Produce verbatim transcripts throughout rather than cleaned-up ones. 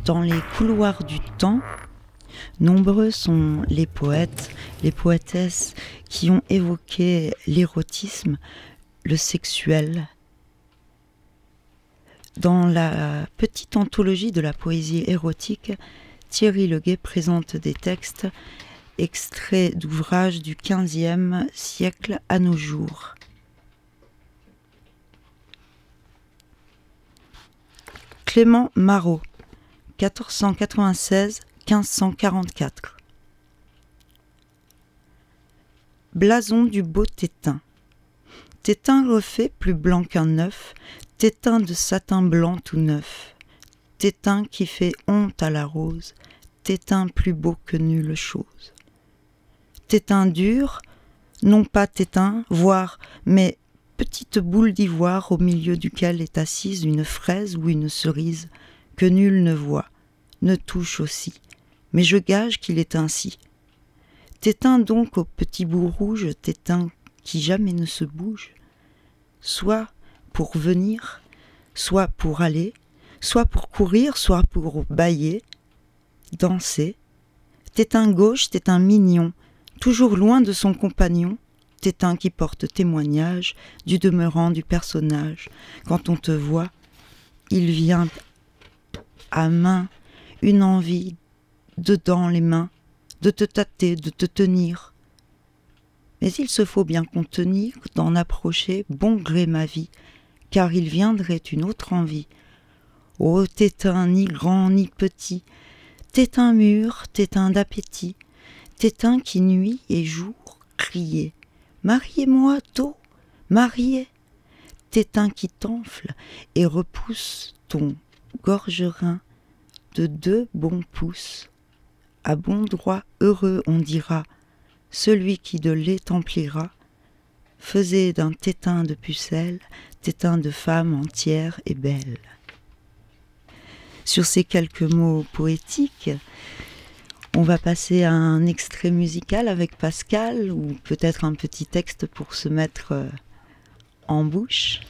Dans les couloirs du temps, nombreux sont les poètes, les poétesses qui ont évoqué l'érotisme, le sexuel. Dans la petite anthologie de la poésie érotique, Thierry Leguet présente des textes extraits d'ouvrages du quinzième siècle à nos jours. Clément Marot, quatorze cent quatre-vingt-seize à quinze cent quarante-quatre. Blason du beau Tétin. Tétin refait plus blanc qu'un œuf, Tétin de satin blanc tout neuf, Tétin qui fait honte à la rose, Tétin plus beau que nulle chose. Tétin dur, non pas Tétin, voire, mais petite boule d'ivoire au milieu duquel est assise une fraise ou une cerise que nul ne voit, ne touche aussi, mais je gage qu'il est ainsi. Tétin donc au petit bout rouge, Tétin qui jamais ne se bouge, soit pour venir, soit pour aller, soit pour courir, soit pour bâiller, danser. Tétin gauche, Tétin mignon, toujours loin de son compagnon, Tétin qui porte témoignage du demeurant du personnage. Quand on te voit, il vient à main une envie dedans les mains, de te tâter, de te tenir. Mais il se faut bien contenir d'en approcher bon gré ma vie, car il viendrait une autre envie. Ô Tétin ni grand ni petit, Tétin mûr, Tétin d'appétit, Tétin qui nuit et jour criait. Mariez-moi tôt, mariez, Tétin qui t'enfle et repousse ton gorgerin de deux bons pouces. À bon droit heureux on dira, celui qui de lait t'emplira, faisait d'un Tétin de pucelle, Tétin de femme entière et belle. Sur ces quelques mots poétiques, on va passer à un extrait musical avec Pascal, ou peut-être un petit texte pour se mettre en bouche.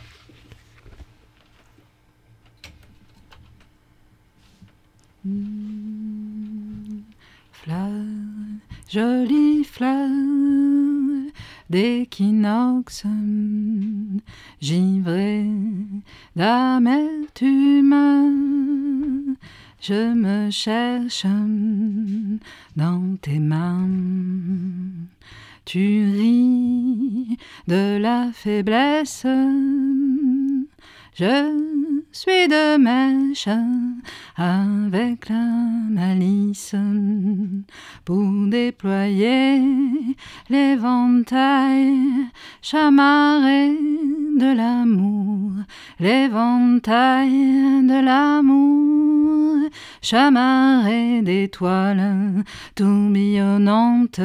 Mmh, fleur, jolie fleur d'équinoxe, givrée d'amertume, je me cherche dans tes mains. Tu ris de la faiblesse, je suis de mèche avec la malice pour déployer l'éventail chamarré de l'amour, l'éventail de l'amour, chamarré d'étoiles tourbillonnantes,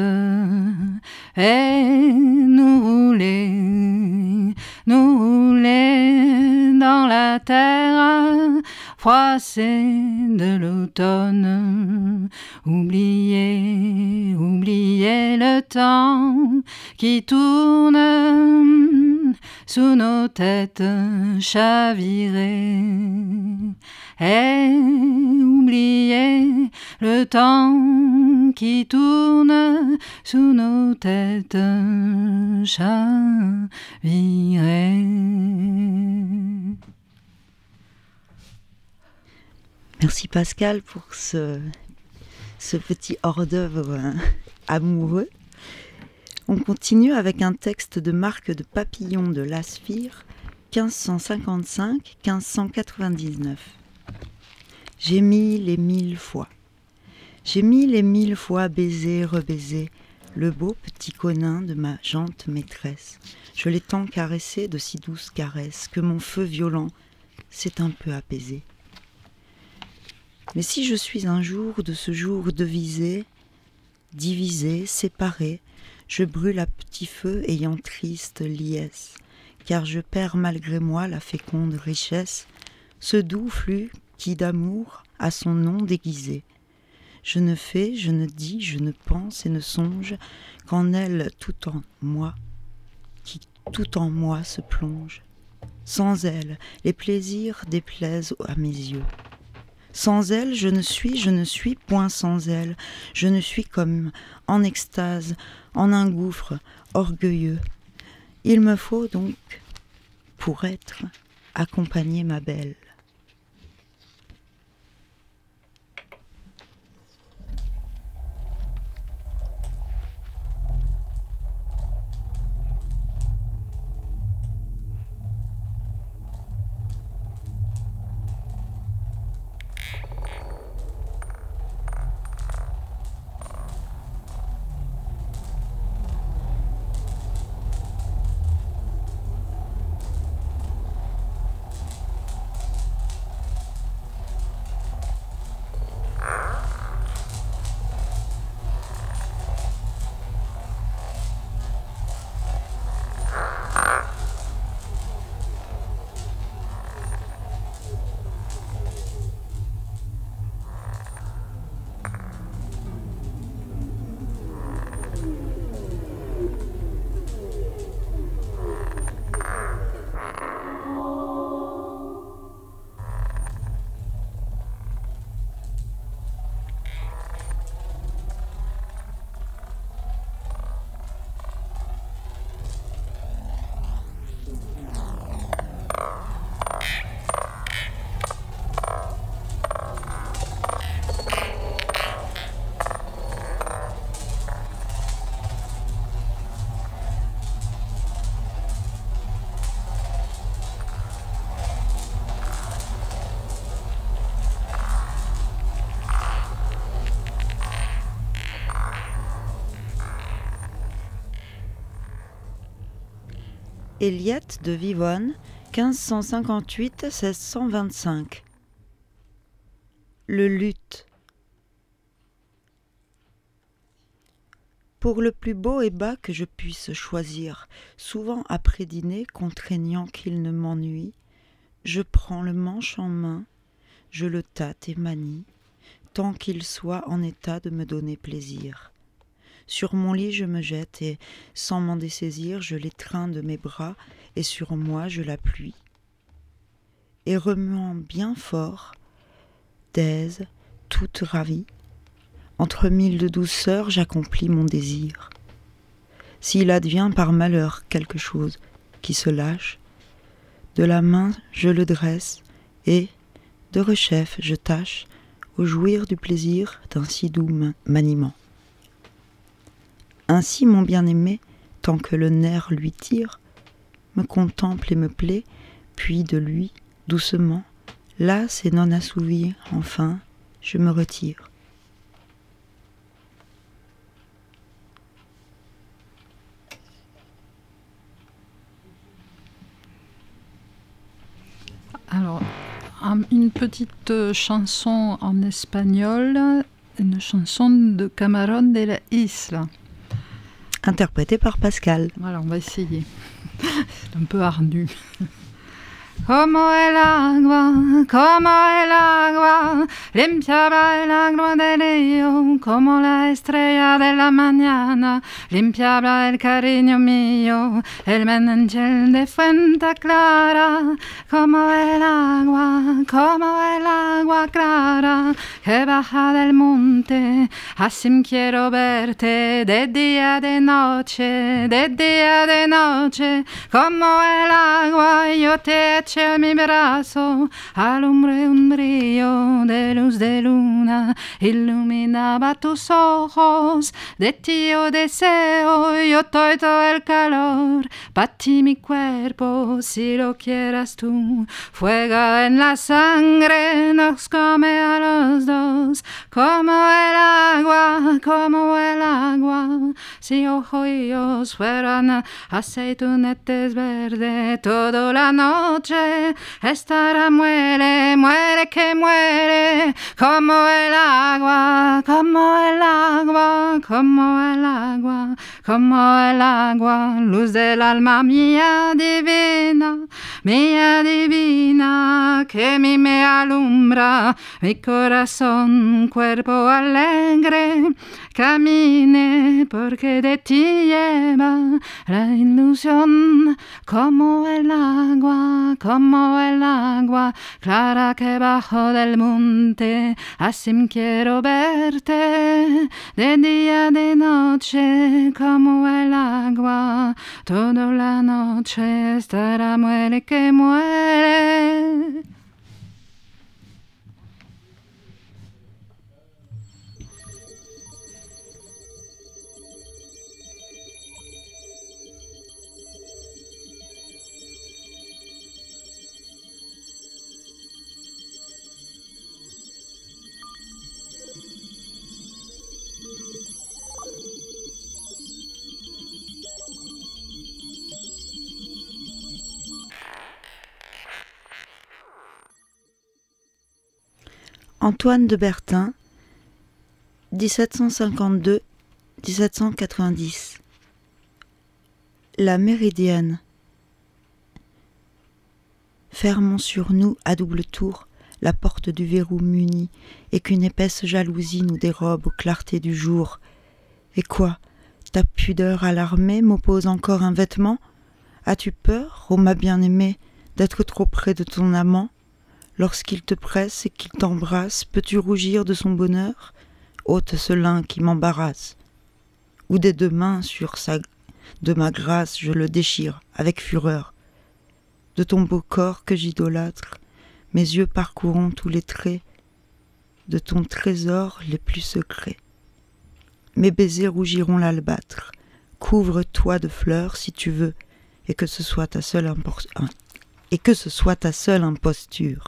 et nous rouler, nous rouler dans la terre froissée de l'automne. Oubliez, oubliez le temps qui tourne sous nos têtes chavirées. Et oubliez le temps qui tourne sous nos têtes chavirées. Merci Pascal pour ce, ce petit hors-d'œuvre amoureux. On continue avec un texte de Marc de Papillon de Laspire, quinze cent cinquante-cinq à quinze cent quatre-vingt-dix-neuf. J'ai mille et mille fois, j'ai mille et mille fois baisé, rebaisé le beau petit conin de ma jante maîtresse. Je l'ai tant caressé de si douces caresses que mon feu violent s'est un peu apaisé. Mais si je suis un jour de ce jour devisé, divisé, séparé, je brûle à petit feu ayant triste liesse, car je perds malgré moi la féconde richesse, ce doux flux qui d'amour a son nom déguisé. Je ne fais, je ne dis, je ne pense et ne songe qu'en elle tout en moi, qui tout en moi se plonge. Sans elle, les plaisirs déplaisent à mes yeux. Sans elle, je ne suis, je ne suis point sans elle. Je ne suis comme en extase, en un gouffre orgueilleux. Il me faut donc, pour être, accompagner ma belle. Eliette de Vivonne, quinze cent cinquante-huit à seize cent vingt-cinq. Le luth. Pour le plus beau et bas que je puisse choisir, souvent après dîner, contraignant qu'il ne m'ennuie, je prends le manche en main, je le tâte et manie, tant qu'il soit en état de me donner plaisir. Sur mon lit je me jette et, sans m'en dessaisir, je l'étreins de mes bras et sur moi je l'appuie. Et remuant bien fort, d'aise, toute ravie, entre mille de douceurs j'accomplis mon désir. S'il advient par malheur quelque chose qui se lâche, de la main je le dresse et, de rechef, je tâche au jouir du plaisir d'un si doux maniement. Ainsi mon bien-aimé, tant que le nerf lui tire, me contemple et me plaît, puis de lui, doucement, lasse et non assouvi, enfin, je me retire. Alors, une petite chanson en espagnol, une chanson de Camarón de la Isla. Interprétée par Pascal. Voilà, on va essayer. C'est un peu ardu. Como el agua, como el agua, limpiaba el agua del río, como la estrella de la mañana, limpiaba el cariño mío, el manantial de Fuente Clara, como el agua, como el agua clara, que baja del monte, así quiero verte, de día, de noche, de día, de noche, como el agua, yo te eché en mi brazo, alumbré un brillo de luz de luna, iluminaba tus ojos, de ti yo deseo, yo doy todo el calor, para ti mi cuerpo, si lo quieras tú, fuego en la sangre, nos come a los dos, como el agua, como el agua, si ojos fueran aceitunetes verdes, toda la noche estará muere, muere que muere, como el agua, como el agua, como el agua, como el agua, luz del alma mía divina, mía divina, que a mí me alumbra, mi corazón, cuerpo alegre, camine porque de ti lleva la ilusión, como el agua, como el agua clara que bajo del monte. Así quiero verte de día, de noche, como el agua. Toda la noche estará muere que muere. Antoine de Bertin, dix-sept cent cinquante-deux à dix-sept cent quatre-vingt-dix. La méridienne. Fermons sur nous à double tour la porte du verrou muni, et qu'une épaisse jalousie nous dérobe aux clartés du jour. Et quoi, ta pudeur alarmée m'oppose encore un vêtement? As-tu peur, ô ma bien-aimée, d'être trop près de ton amant? Lorsqu'il te presse et qu'il t'embrasse, peux-tu rougir de son bonheur? Ôte ce lin qui m'embarrasse. Ou des deux mains sur sa, de ma grâce, je le déchire avec fureur. De ton beau corps que j'idolâtre, mes yeux parcourront tous les traits de ton trésor les plus secrets. Mes baisers rougiront l'albâtre. Couvre-toi de fleurs si tu veux, et que ce soit ta seule impor- et que ce soit ta seule imposture.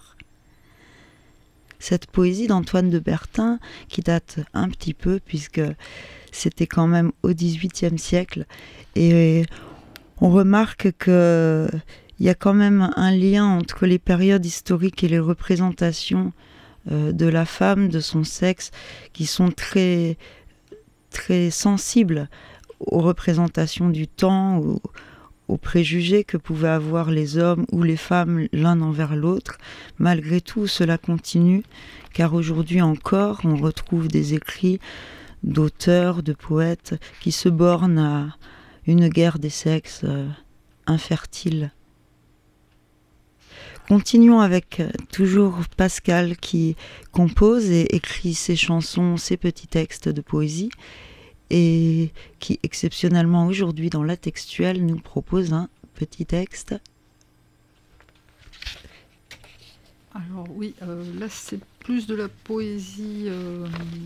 Cette poésie d'Antoine de Bertin, qui date un petit peu, puisque c'était quand même au dix-huitième siècle, et on remarque qu'il y a quand même un lien entre les périodes historiques et les représentations euh, de la femme, de son sexe, qui sont très, très sensibles aux représentations du temps, aux, aux préjugés que pouvaient avoir les hommes ou les femmes l'un envers l'autre. Malgré tout, cela continue, car aujourd'hui encore, on retrouve des écrits d'auteurs, de poètes, qui se bornent à une guerre des sexes euh, infertile. Continuons avec euh, toujours Pascal qui compose et écrit ses chansons, ses petits textes de poésie, et qui exceptionnellement aujourd'hui dans la textuelle nous propose un petit texte. Alors oui, euh, là c'est plus de la poésie euh,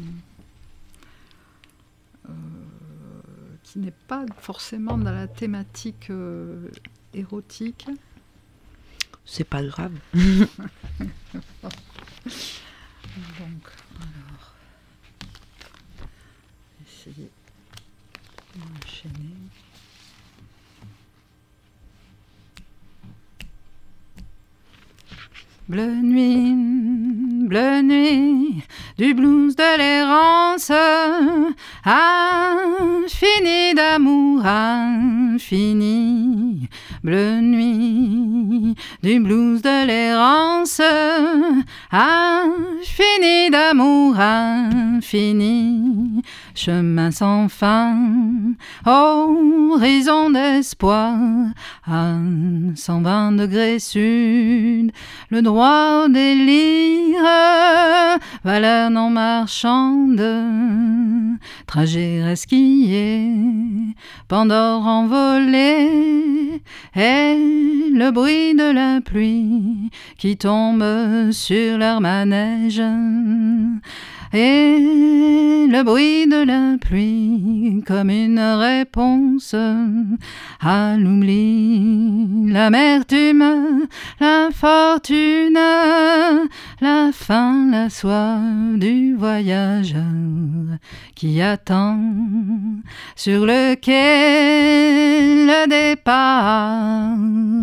euh, qui n'est pas forcément dans la thématique euh, érotique. C'est pas grave. Donc, alors, essayer d'enchaîner. Bleue nuit, bleue nuit, du blues de l'errance, infini d'amour, infini. Bleue nuit, du blues de l'errance, infini d'amour, infini. Chemin sans fin, horizon d'espoir, à cent vingt degrés sud, le droit au délire, valeur non marchande, trajet resquillé, Pandore envolé, et le bruit de la pluie qui tombe sur leur manège. Et le bruit de la pluie comme une réponse à l'oubli, l'amertume, l'infortune, la faim, la soif du voyageur qui attend sur le quai le départ.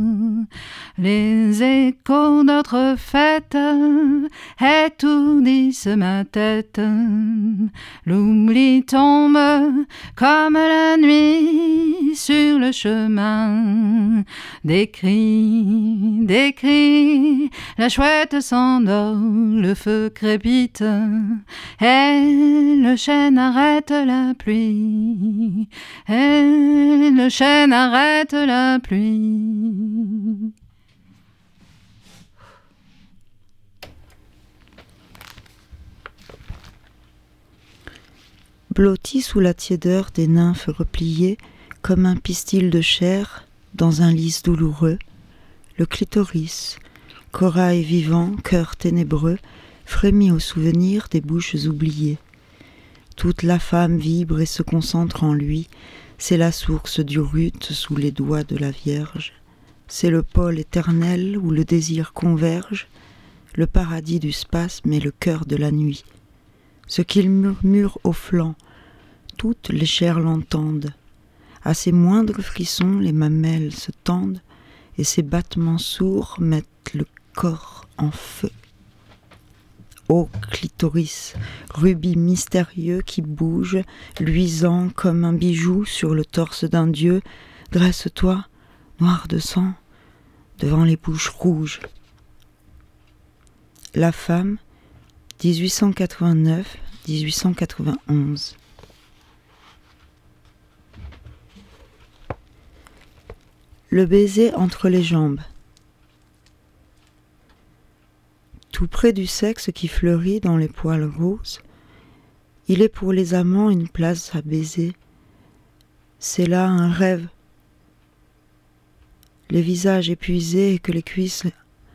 Les échos d'autres fêtes étourdissent ma tête. L'oubli tombe comme la nuit sur le chemin. Des cris, des cris, la chouette s'endort, le feu crépite et le chêne arrête la pluie. Et le chêne arrête la pluie. blotti sous la tiédeur des nymphes repliées, comme un pistil de chair dans un lys douloureux, le clitoris, corail vivant, cœur ténébreux, frémit au souvenir des bouches oubliées. Toute la femme vibre et se concentre en lui, c'est la source du rut sous les doigts de la Vierge. C'est le pôle éternel où le désir converge, le paradis du spasme et le cœur de la nuit. Ce qu'il murmure au flanc, toutes les chairs l'entendent. À ses moindres frissons, les mamelles se tendent, et ses battements sourds mettent le corps en feu. Ô clitoris, rubis mystérieux qui bouge, luisant comme un bijou sur le torse d'un dieu, dresse-toi, noir de sang, devant les bouches rouges. La femme, dix-huit cent quatre-vingt-neuf à dix-huit cent quatre-vingt-onze. Le baiser entre les jambes. Tout près du sexe qui fleurit dans les poils roses, il est pour les amants une place à baiser. C'est là un rêve. Les visages épuisés et que les cuisses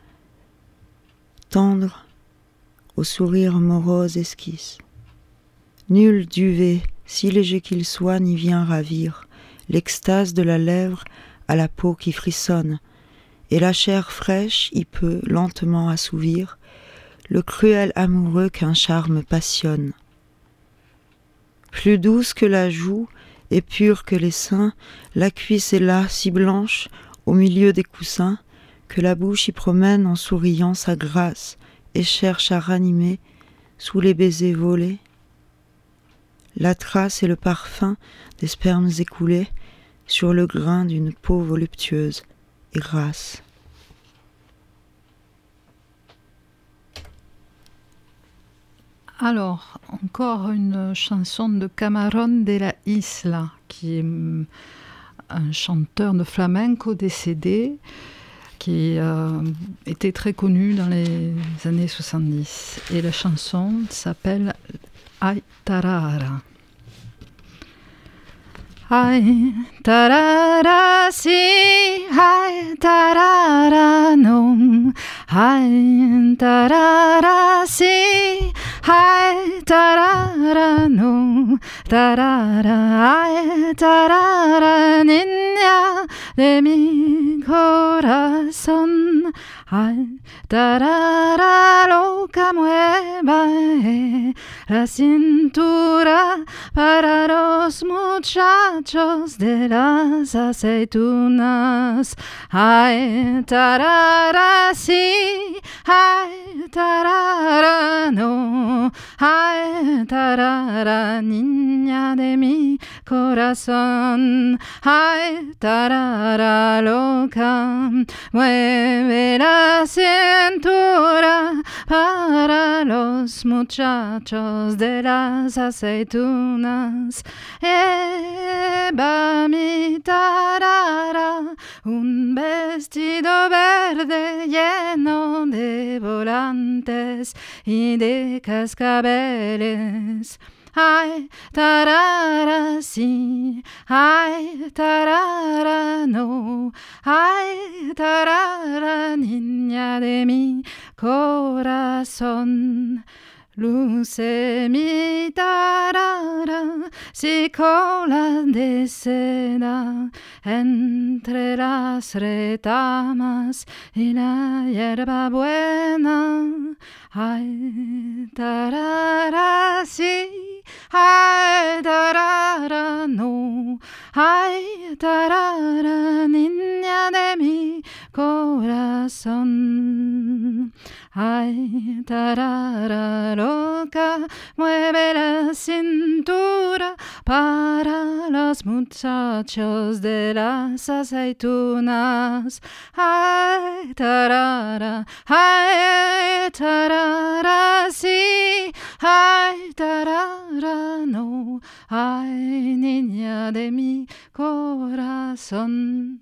tendres au sourire morose esquisse. Nul duvet, si léger qu'il soit, n'y vient ravir l'extase de la lèvre à la peau qui frissonne, et la chair fraîche y peut lentement assouvir le cruel amoureux qu'un charme passionne. Plus douce que la joue et pure que les seins, la cuisse est là, si blanche, au milieu des coussins, que la bouche y promène en souriant sa grâce et cherche à ranimer sous les baisers volés. La trace et le parfum des spermes écoulés sur le grain d'une peau voluptueuse et grasse. Alors, encore une chanson de Camarón de la Isla, qui est un chanteur de flamenco décédé, qui euh, était très connu dans les années soixante-dix. Et la chanson s'appelle Ay Tarara. Ay tarara si, ay tarara no, ay tarara si, ay tarara no, tarara, ay tarara niña de mi corazón, ay tarara loca mueve la cintura para los muchachos de las aceitunas. Ay, tarara, sí, ay, tarara, no, ay, tarara, niña de mi corazón. Ay, tarara, loca, mueve la cintura para los muchachos de las aceitunas. Eba mi tarara, un vestido verde lleno de volantes y de cascabeles. Ay, tarara, sí, ay, tarara, no, ay, tarara, niña de mi corazón. Luce mi tarara, si cola de seda entre las retamas y la hierba buena. Ay, tarara, sí, ay, tarara, no, ay, tarara, niña de mi corazón. Ay, tarara, loca, mueve la cintura para los muchachos de las aceitunas. Ay, tarara, ay, tarara, sí, ay, tarara, no, ay, niña de mi corazón.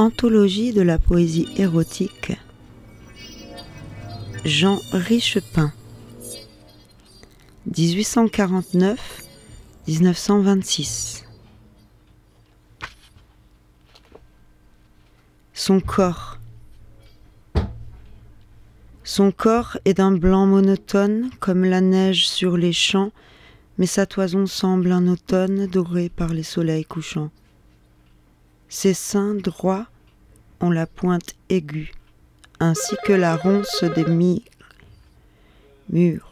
Anthologie de la poésie érotique, Jean Richepin, dix-huit cent quarante-neuf à dix-neuf cent vingt-six. Son corps. Son corps est d'un blanc monotone comme la neige sur les champs, mais sa toison semble un automne doré par les soleils couchants. Ses seins droits ont la pointe aiguë, ainsi que la ronce des murs. murs.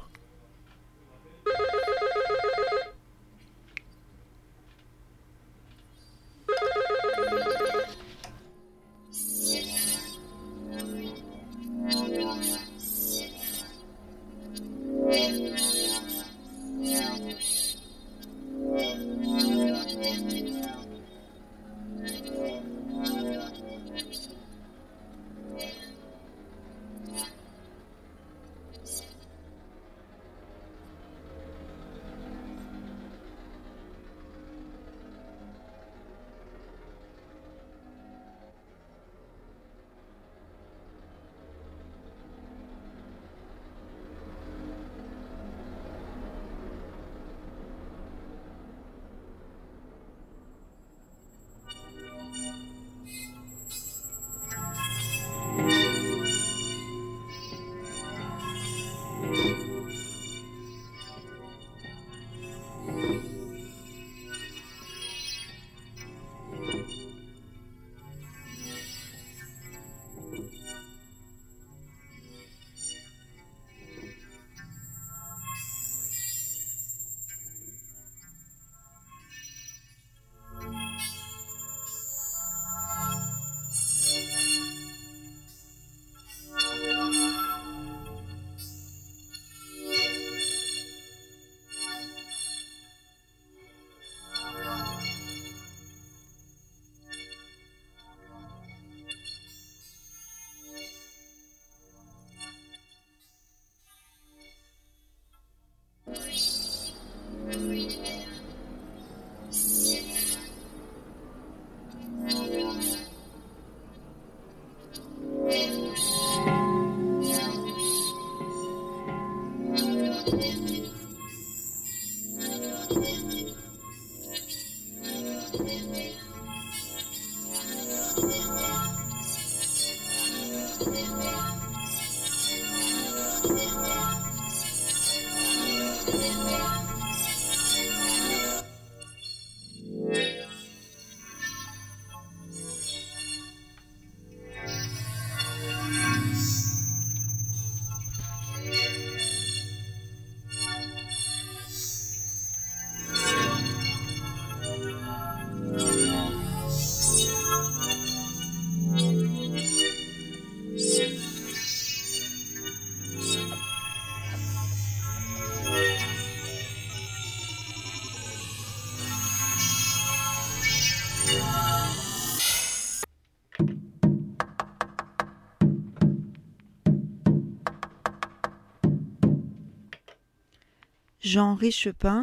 Jean Richepin,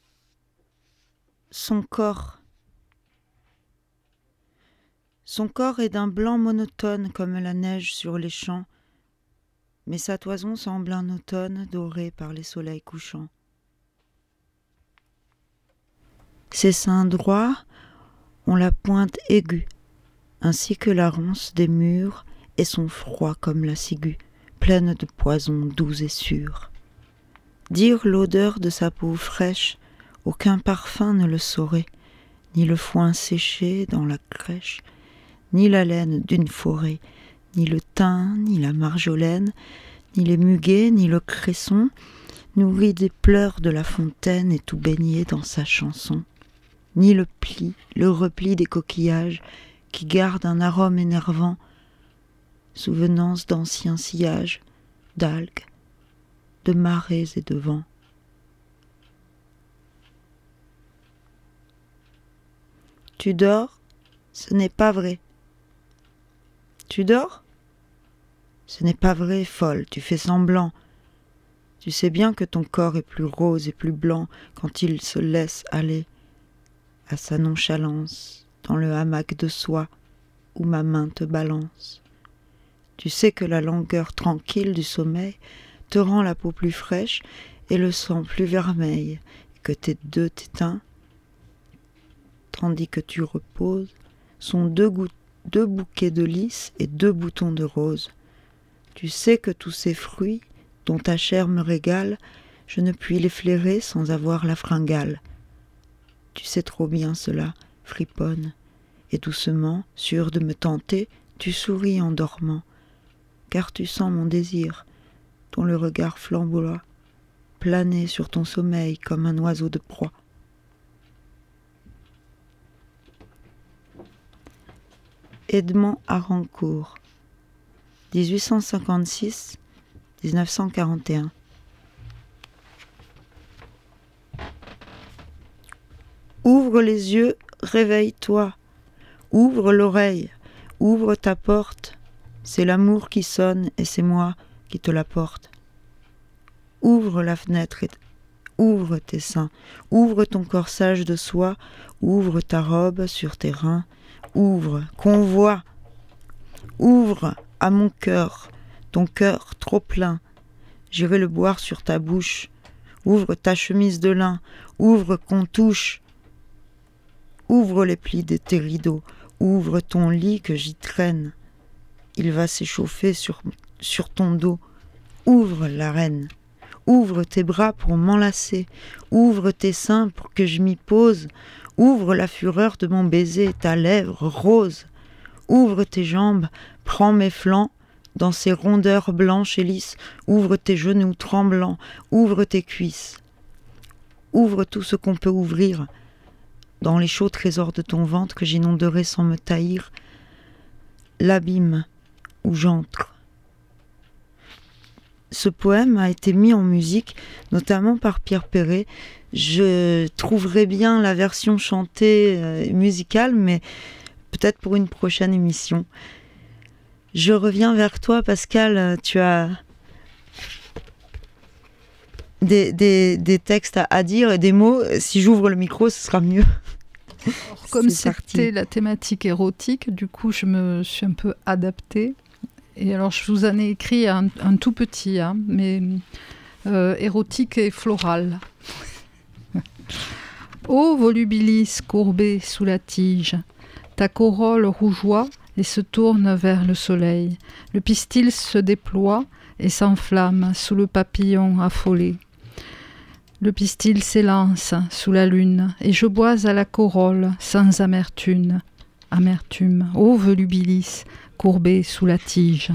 son corps. Son corps est d'un blanc monotone comme la neige sur les champs, mais sa toison semble un automne doré par les soleils couchants. Ses seins droits ont la pointe aiguë, ainsi que la ronce des murs, et sont froids comme la ciguë, pleine de poisons doux et sûrs. Dire l'odeur de sa peau fraîche, aucun parfum ne le saurait, ni le foin séché dans la crèche, ni la laine d'une forêt, ni le thym, ni la marjolaine, ni les muguets, ni le cresson, nourri des pleurs de la fontaine et tout baigné dans sa chanson, ni le pli, le repli des coquillages qui gardent un arôme énervant, souvenance d'anciens sillages, d'algues, de marées et de vents. Tu dors, ce n'est pas vrai. Tu dors? Ce n'est pas vrai, folle, tu fais semblant. Tu sais bien que ton corps est plus rose et plus blanc quand il se laisse aller à sa nonchalance dans le hamac de soie où ma main te balance. Tu sais que la langueur tranquille du sommeil te rend la peau plus fraîche et le sang plus vermeil, et que tes deux tétins, tandis que tu reposes, sont deux, gou- deux bouquets de lys et deux boutons de rose. Tu sais que tous ces fruits, dont ta chair me régale, je ne puis les flairer sans avoir la fringale. Tu sais trop bien cela, friponne, et doucement, sûr de me tenter, tu souris en dormant, car tu sens mon désir, dont le regard flamboie, planer sur ton sommeil comme un oiseau de proie. Edmond Harnoncourt, dix-huit cent cinquante-six à dix-neuf cent quarante et un. Ouvre les yeux, réveille-toi, ouvre l'oreille, ouvre ta porte, c'est l'amour qui sonne et c'est moi qui te l'apporte. Ouvre la fenêtre et ouvre tes seins, ouvre ton corsage de soie, ouvre ta robe sur tes reins, ouvre, convoi, ouvre à mon cœur, ton cœur trop plein, j'irai le boire sur ta bouche, ouvre ta chemise de lin, ouvre qu'on touche, ouvre les plis de tes rideaux, ouvre ton lit que j'y traîne, il va s'échauffer sur, sur ton dos, ouvre la reine. Ouvre tes bras pour m'enlacer, ouvre tes seins pour que je m'y pose, ouvre la fureur de mon baiser, ta lèvre rose, ouvre tes jambes, prends mes flancs, dans ces rondeurs blanches et lisses, ouvre tes genoux tremblants, ouvre tes cuisses, ouvre tout ce qu'on peut ouvrir, dans les chauds trésors de ton ventre que j'inonderai sans me taillir, l'abîme où j'entre. Ce poème a été mis en musique, notamment par Pierre Perret. Je trouverai bien la version chantée euh, musicale, mais peut-être pour une prochaine émission. Je reviens vers toi, Pascal. Tu as des, des, des textes à, à dire et des mots. Si j'ouvre le micro, ce sera mieux. Alors, comme c'était la thématique érotique, du coup, je me suis un peu adaptée. Et alors, je vous en ai écrit un, un tout petit, hein, mais euh, érotique et floral. Ô volubilis courbé sous la tige, ta corolle rougeoie et se tourne vers le soleil. Le pistil se déploie et s'enflamme sous le papillon affolé. Le pistil s'élance sous la lune et je bois à la corolle sans amertume. Amertume, ô volubilis, courbé sous la tige.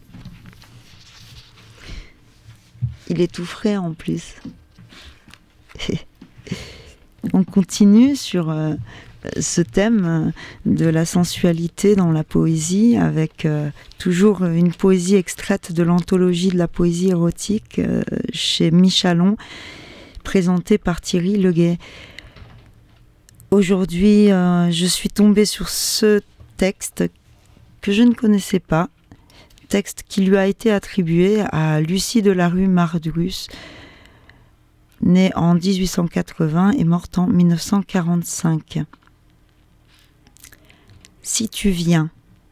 Il est tout frais en plus. On continue sur euh, ce thème de la sensualité dans la poésie avec euh, toujours une poésie extraite de l'anthologie de la poésie érotique euh, chez Michalon, présentée par Thierry Leguet. Aujourd'hui, euh, je suis tombée sur ce texte que je ne connaissais pas, texte qui lui a été attribué à Lucie de la rue Mardrus, née en dix-huit cent quatre-vingts et morte en mille neuf cent quarante-cinq. Si tu viens,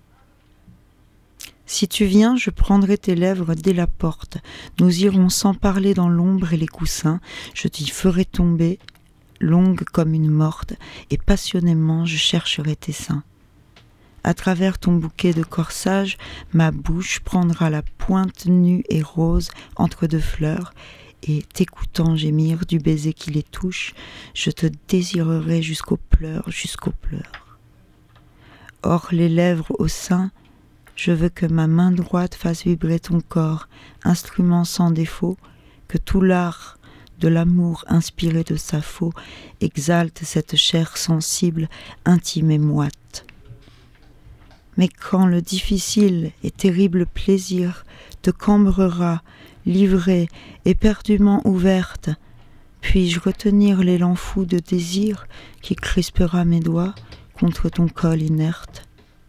si tu viens, je prendrai tes lèvres dès la porte. Nous irons sans parler dans l'ombre et les coussins. Je t'y ferai tomber, longue comme une morte, et passionnément je chercherai tes seins. À travers ton bouquet de corsage, ma bouche prendra la pointe nue et rose entre deux fleurs, et t'écoutant gémir du baiser qui les touche, je te désirerai jusqu'aux pleurs, jusqu'aux pleurs. Or les lèvres au sein, je veux que ma main droite fasse vibrer ton corps, instrument sans défaut, que tout l'art de l'amour inspiré de Sappho exalte cette chair sensible, intime et moite. Mais quand le difficile et terrible plaisir te cambrera, livrée, éperdument ouverte, puis-je retenir l'élan fou de désir qui crispera mes doigts contre ton col inerte?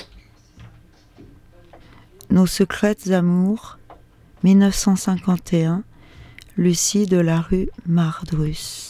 Nos secrètes amours, mille neuf cent cinquante et un, Lucie de la rue Mardrus.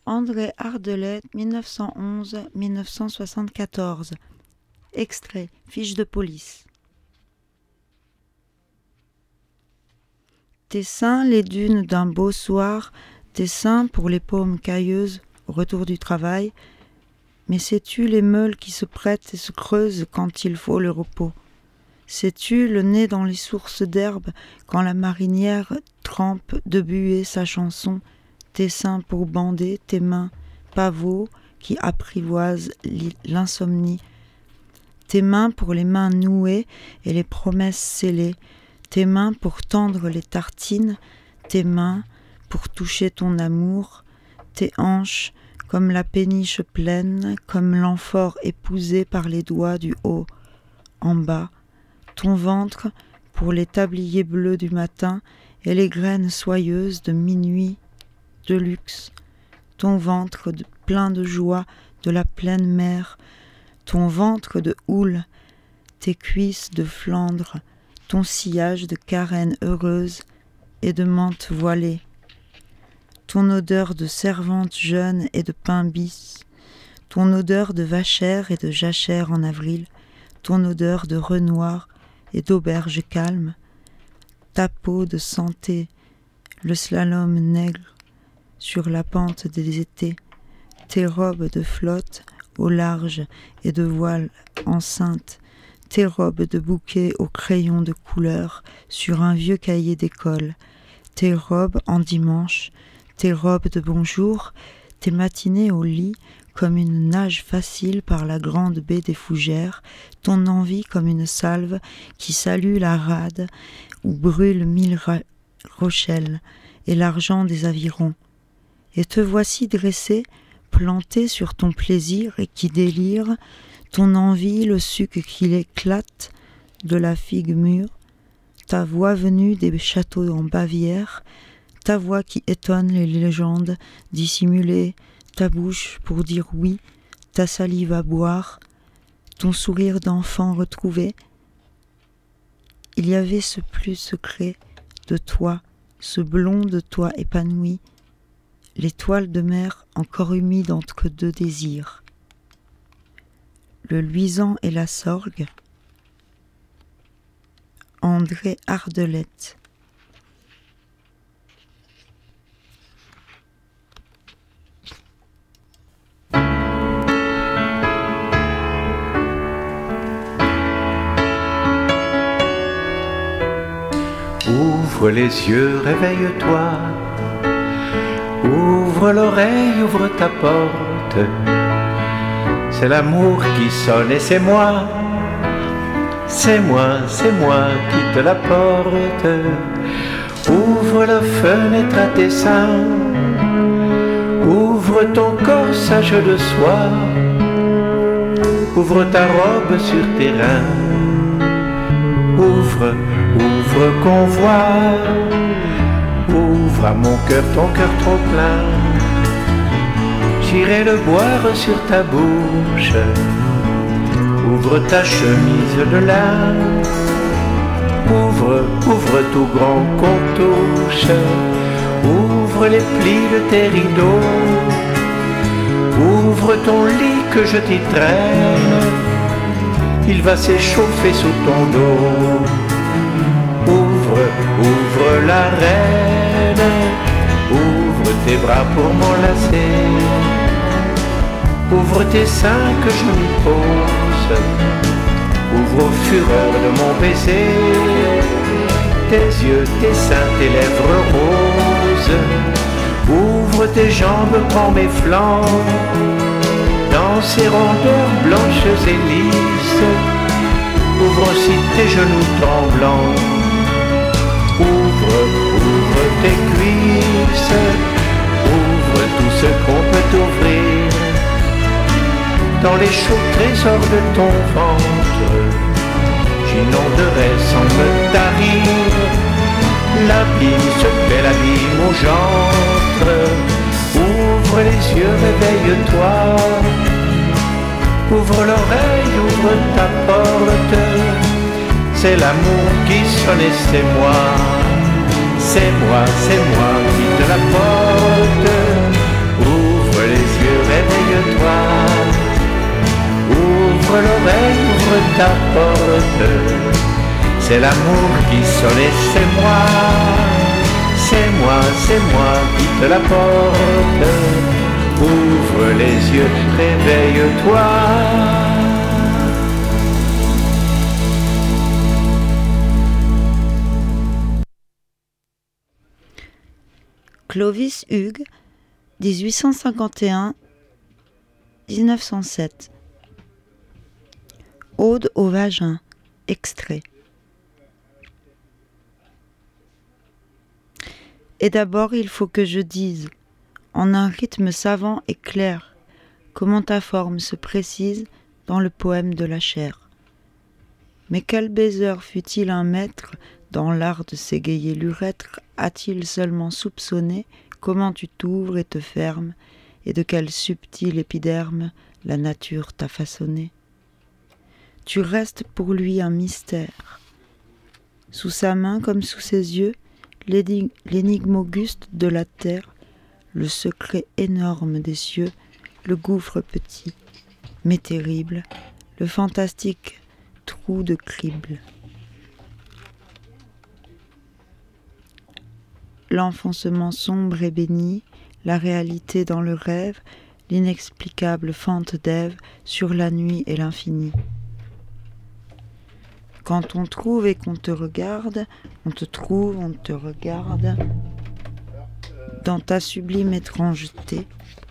André Ardelette, mille neuf cent onze à mille neuf cent soixante-quatorze. Extrait, fiche de police. Tes seins, les dunes d'un beau soir, tes seins pour les paumes cailleuses, au retour du travail, mais sais-tu les meules qui se prêtent et se creusent quand il faut le repos? Sais-tu le nez dans les sources d'herbe quand la marinière trempe de buée sa chanson? Tes seins pour bander, tes mains pavots qui apprivoisent l'insomnie, tes mains pour les mains nouées et les promesses scellées, tes mains pour tendre les tartines, tes mains pour toucher ton amour, tes hanches comme la péniche pleine, comme l'amphore épousée par les doigts du haut en bas, ton ventre pour les tabliers bleus du matin et les graines soyeuses de minuit de luxe, ton ventre de, plein de joie de la pleine mer, ton ventre de houle, tes cuisses de Flandre, ton sillage de carène heureuse et de menthe voilée, ton odeur de servante jeune et de pain bis, ton odeur de vachère et de jachère en avril, ton odeur de renoir et d'auberge calme, ta peau de santé, le slalom nègre sur la pente des étés, tes robes de flotte au large et de voile enceinte, tes robes de bouquet au crayon de couleur sur un vieux cahier d'école, tes robes en dimanche, tes robes de bonjour, tes matinées au lit comme une nage facile par la grande baie des fougères, ton envie comme une salve qui salue la rade où brûlent mille ra- rochelles et l'argent des avirons. Et te voici dressé, planté sur ton plaisir et qui délire, ton envie, le suc qui éclate de la figue mûre, ta voix venue des châteaux en Bavière, ta voix qui étonne les légendes dissimulées, ta bouche pour dire oui, ta salive à boire, ton sourire d'enfant retrouvé. Il y avait ce plus secret de toi, ce blond de toi épanoui, l'étoile de mer encore humide entre deux désirs. Le luisant et la sorgue. André Ardelette. Ouvre les yeux, réveille-toi. Ouvre l'oreille, ouvre ta porte. C'est l'amour qui sonne et c'est moi. C'est moi, c'est moi qui te l'apporte. Ouvre la fenêtre à tes seins. Ouvre ton corsage de soie. Ouvre ta robe sur tes reins. Ouvre, ouvre qu'on voit. Ouvre à mon cœur ton cœur trop plein. J'irai le boire sur ta bouche. Ouvre ta chemise de lin. Ouvre, ouvre tout grand qu'on touche. Ouvre les plis de tes rideaux. Ouvre ton lit que je t'y traîne. Il va s'échauffer sous ton dos. Ouvre, ouvre la reine. Ouvre tes bras pour m'enlacer. Ouvre tes seins que je m'y pose. Ouvre aux fureurs de mon baiser. Tes yeux, tes seins, tes lèvres roses. Ouvre tes jambes, prends mes flancs. Dans ces rondeurs blanches et lisses. Ouvre aussi tes genoux tremblants. Ouvre, ouvre tes cuisses. Ouvre tout ce qu'on peut ouvrir. Dans les chauds trésors de ton ventre, j'inonderai sans me tarir. L'abîme se fait l'abîme au ventre. Ouvre les yeux, réveille-toi. Ouvre l'oreille, ouvre ta porte. C'est l'amour qui sonne et c'est moi. C'est moi, c'est moi qui te l'apporte. Ouvre réveille-toi. Ouvre l'oreille, ouvre ta porte. C'est l'amour qui sonne et c'est moi. C'est moi, c'est moi qui te l'apporte. Ouvre les yeux, réveille-toi. Clovis Hugues, dix-huit cent cinquante et un à dix-neuf cent sept. Ode au vagin, extrait. Et d'abord il faut que je dise, en un rythme savant et clair, comment ta forme se précise dans le poème de la chair. Mais quel baiser fut-il un maître dans l'art de s'égayer l'urètre, a-t-il seulement soupçonné comment tu t'ouvres et te fermes, et de quel subtil épiderme la nature t'a façonné? Tu restes pour lui un mystère. Sous sa main comme sous ses yeux, l'énigme auguste de la terre, le secret énorme des cieux, le gouffre petit, mais terrible, le fantastique trou de crible. L'enfoncement sombre et béni, la réalité dans le rêve, l'inexplicable fente d'Ève sur la nuit et l'infini. Quand on trouve et qu'on te regarde, on te trouve, on te regarde, dans ta sublime étrangeté.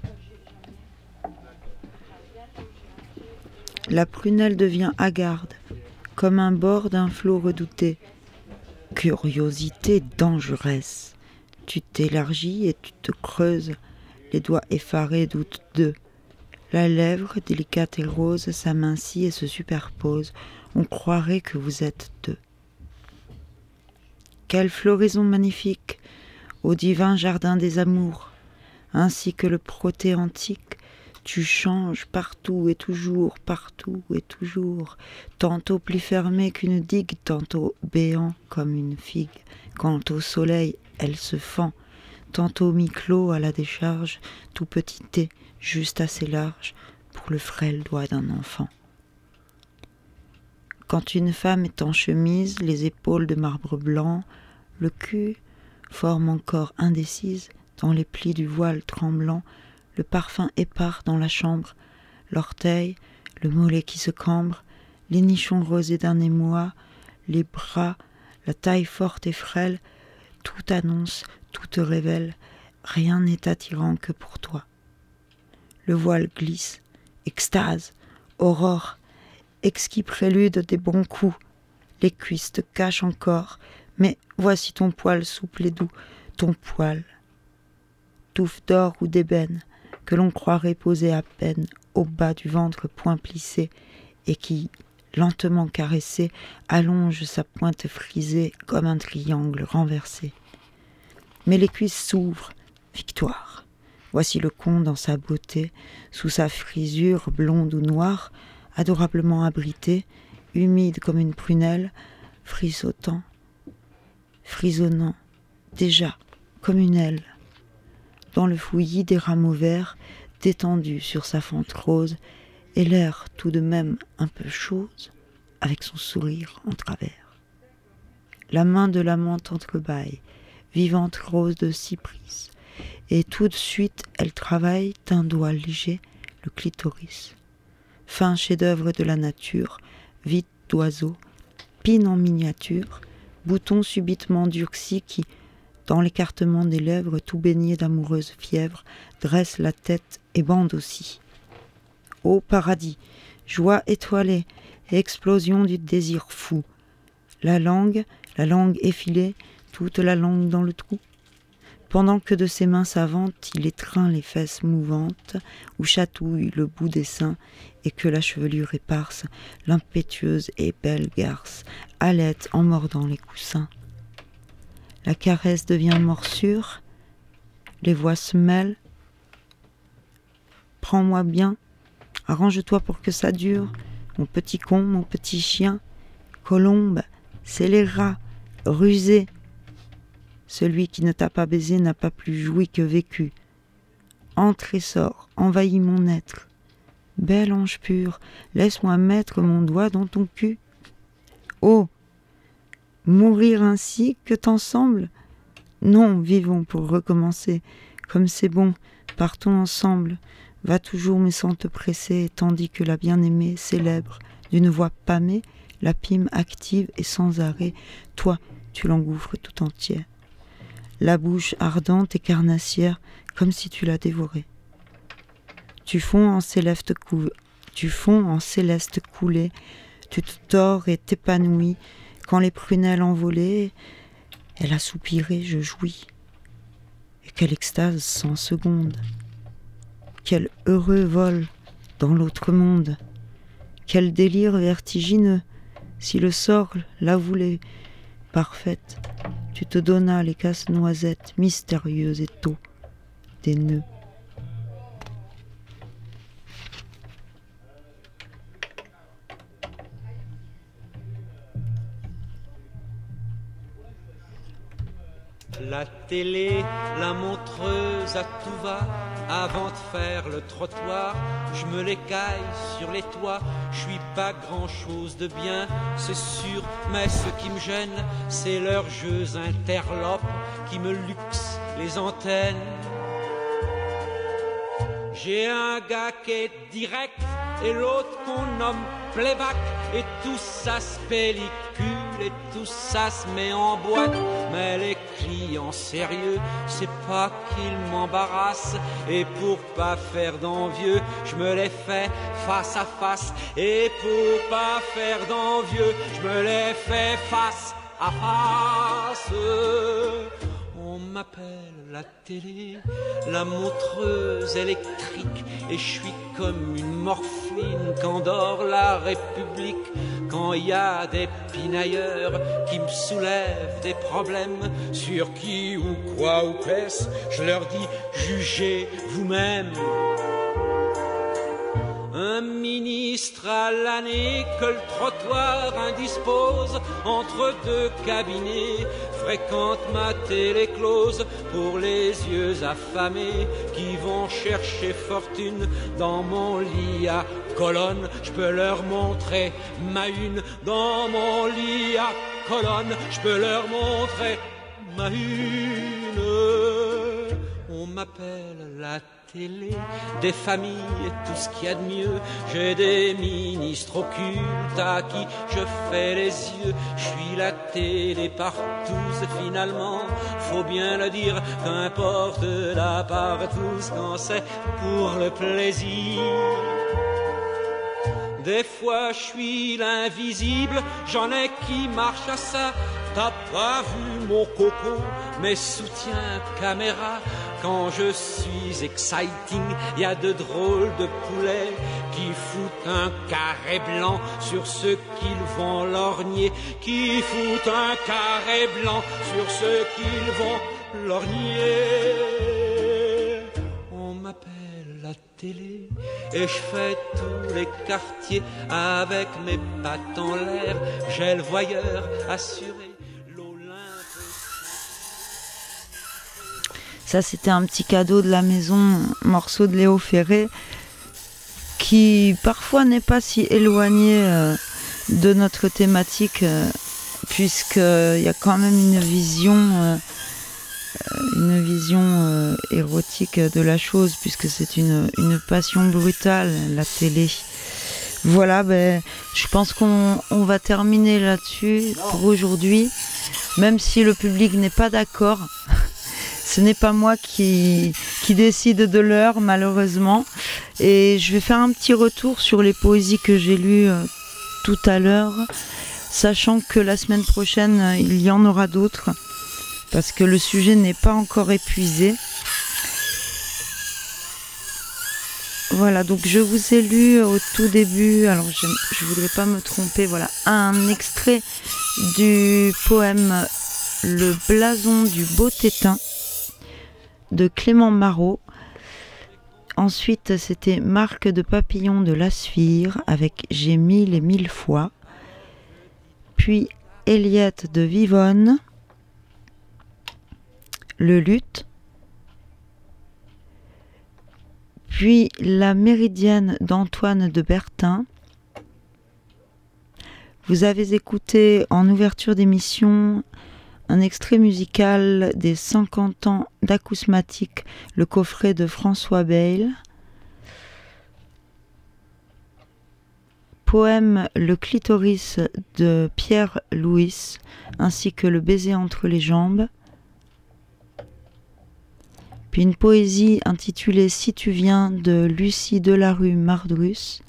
La prunelle devient hagarde, comme un bord d'un flot redouté. Curiosité dangeresse. Tu t'élargis et tu te creuses, les doigts effarés doutent d'eux. La lèvre, délicate et rose, s'amincit et se superpose. On croirait que vous êtes deux. Quelle floraison magnifique, au divin jardin des amours, ainsi que le Protée antique, tu changes partout et toujours, partout et toujours, tantôt plus fermé qu'une digue, tantôt béant comme une figue. Quand au soleil elle se fend, tantôt mi-clos à la décharge, tout petit thé, juste assez large pour le frêle doigt d'un enfant. Quand une femme est en chemise, les épaules de marbre blanc, le cul, forme encore indécise, dans les plis du voile tremblant, le parfum épars dans la chambre, l'orteil, le mollet qui se cambre, les nichons rosés d'un émoi, les bras, la taille forte et frêle, tout annonce, tout te révèle, rien n'est attirant que pour toi. Le voile glisse, extase, aurore, exquis prélude des bons coups, les cuisses te cachent encore, mais voici ton poil souple et doux, ton poil, touffe d'or ou d'ébène, que l'on croirait posé à peine au bas du ventre point plissé, et qui, lentement caressé, allonge sa pointe frisée comme un triangle renversé. Mais les cuisses s'ouvrent, victoire. Voici le con dans sa beauté, sous sa frisure blonde ou noire, adorablement abrité, humide comme une prunelle, frisottant, frisonnant, déjà comme une aile. Dans le fouillis des rameaux verts, détendu sur sa fente rose, et l'air tout de même un peu chose, avec son sourire en travers. La main de l'amant entrebâille, vivante rose de cypris, et tout de suite elle travaille d'un doigt léger le clitoris. Fin chef-d'œuvre de la nature, vide d'oiseau, pine en miniature, bouton subitement durci qui, dans l'écartement des lèvres, tout baigné d'amoureuse fièvre, dresse la tête et bande aussi. Ô paradis, joie étoilée et explosion du désir fou. La langue, la langue effilée, toute la langue dans le trou. Pendant que de ses mains savantes, il étreint les fesses mouvantes, ou chatouille le bout des seins, et que la chevelure éparse, l'impétueuse et belle garce, halète en mordant les coussins. La caresse devient morsure, les voix se mêlent. Prends-moi bien, arrange-toi pour que ça dure, mon petit con, mon petit chien, colombe, scélérat, rusé. Celui qui ne t'a pas baisé n'a pas plus joui que vécu. entre et sors, envahis mon être. Bel ange pur, laisse-moi mettre mon doigt dans ton cul. Oh, mourir ainsi que t'ensemble? Non, vivons pour recommencer. Comme c'est bon, partons ensemble. Va toujours mais sans te presser, tandis que la bien-aimée célèbre d'une voix pâmée, la pime active et sans arrêt, toi, tu l'engouffres tout entière. La bouche ardente et carnassière, comme si tu la dévorais. Tu fonds en céleste, cou... tu fonds en céleste coulée, tu te tords et t'épanouis, quand les prunelles envolées, elle a soupiré, je jouis. Et quelle extase sans seconde! Quel heureux vol dans l'autre monde! Quel délire vertigineux! Si le sort la voulait parfaite, tu te donnas les casse-noisettes mystérieuses et tôt des nœuds. La télé, la montreuse à tout va, avant de faire le trottoir, je me l'écaille sur les toits, je suis pas grand chose de bien, c'est sûr, mais ce qui me gêne, c'est leurs jeux interlopes qui me luxent les antennes. J'ai un gars qui est direct et l'autre qu'on nomme playback, et tout ça se pellicule et tout ça se met en boîte. Mais les clients sérieux, c'est pas qu'ils m'embarrassent, et pour pas faire d'envieux, je me les fais face à face. Et pour pas faire d'envieux, je me les fais face à face. On m'appelle la télé, la montreuse électrique, et je suis comme une morphine qu'endort la République. Quand il y a des pinailleurs qui me soulèvent des problèmes, sur qui ou quoi ou qu'est-ce, je leur dis jugez vous-même. Un ministre à l'année que le trottoir indispose entre deux cabinets fréquente ma télé close pour les yeux affamés qui vont chercher fortune dans mon lit à colonne. Je peux leur montrer ma une dans mon lit à colonne. Je peux leur montrer ma une. On m'appelle la télé, des familles et tout ce qu'il y a de mieux. J'ai des ministres occultes à qui je fais les yeux. Je suis la télé partout, finalement, faut bien le dire, qu'importe la partouze quand c'est pour le plaisir. Des fois je suis l'invisible, j'en ai qui marchent à ça. T'as pas vu mon coco, mes soutiens caméra. Quand je suis exciting, y a de drôles de poulets qui foutent un carré blanc sur ceux qu'ils vont lorgner. Qui foutent un carré blanc sur ceux qu'ils vont lorgner. On m'appelle la télé et je fais tous les quartiers avec mes pattes en l'air. J'ai le voyeur assuré. Ça, c'était un petit cadeau de la maison, un morceau de Léo Ferré, qui parfois n'est pas si éloigné euh, de notre thématique, euh, puisqu'il y a quand même une vision, euh, une vision euh, érotique de la chose, puisque c'est une, une passion brutale, la télé. Voilà, ben, je pense qu'on on va terminer là-dessus pour aujourd'hui, même si le public n'est pas d'accord. Ce n'est pas moi qui, qui décide de l'heure, malheureusement. Et je vais faire un petit retour sur les poésies que j'ai lues euh, tout à l'heure, sachant que la semaine prochaine, euh, il y en aura d'autres, parce que le sujet n'est pas encore épuisé. Voilà, donc je vous ai lu au tout début, alors je ne voudrais pas me tromper, voilà, un extrait du poème « Le blason du beau tétin » de Clément Marot. Ensuite, c'était Marque de papillon de Lasfire avec J'ai mille et mille fois. Puis Eliette de Vivonne, Le luth. Puis la Méridienne d'Antoine de Bertin. Vous avez écouté en ouverture d'émission un extrait musical des cinquante ans d'Acousmatique, le coffret de François Bayle. Poème Le clitoris de Pierre Louis, ainsi que Le baiser entre les jambes. Puis une poésie intitulée Si tu viens de Lucie Delarue Mardrus.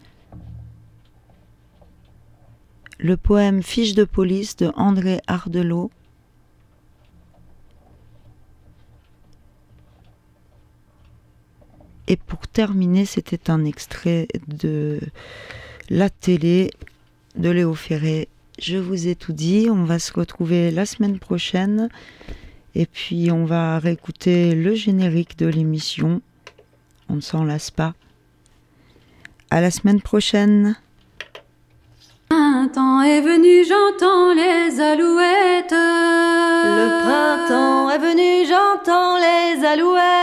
Le poème Fiche de police de André Ardelot. Et pour terminer, c'était un extrait de La télé de Léo Ferré. Je vous ai tout dit, on va se retrouver la semaine prochaine et puis on va réécouter le générique de l'émission. On ne s'en lasse pas. À la semaine prochaine. Le printemps est venu, j'entends les alouettes. Le printemps est venu, j'entends les alouettes.